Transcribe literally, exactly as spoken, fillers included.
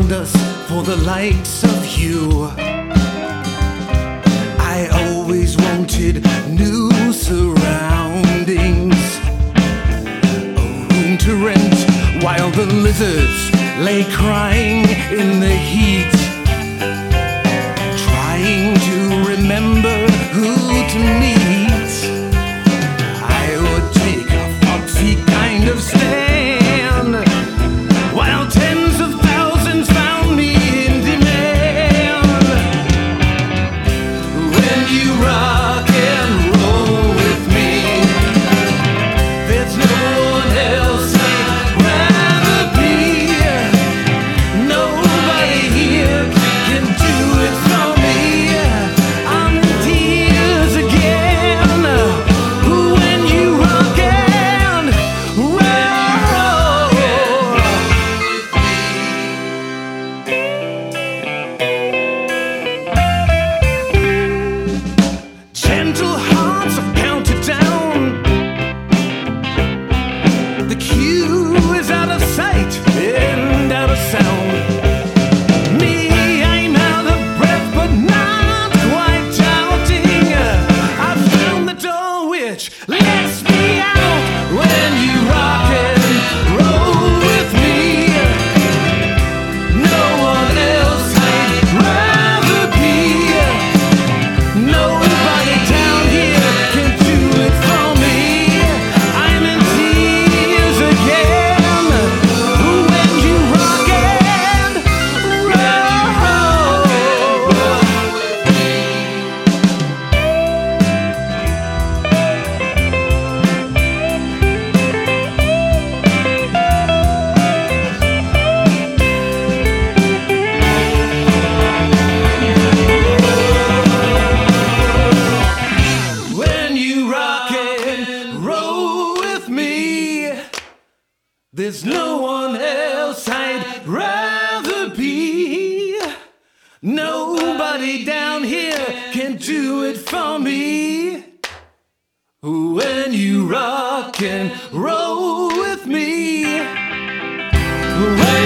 found us for the likes of you. I always wanted new surroundings, a room to rent while the lizards lay crying in the heat, trying to remember who to meet. I would take a foxy kind of stand, while tens of thousands found me in demand. When you rock and roll with me, there's no one else I'd rather be. Nobody here can do it for me. I'm in tears again. When you rock and roll, gentle hearts are counted down. The cue is out of sight and out of sound. Me, I'm out of breath, but not quite doubting. I've found the door which lets me out. When you rock and roll with me, no one else I'd rather be. Nobody down here can do it for me. I'm in tears again. When you rock and roll, when you rock and roll with me, there's no one else I'd rather be. Nobody down here can do it for me. When you rock and roll with me, when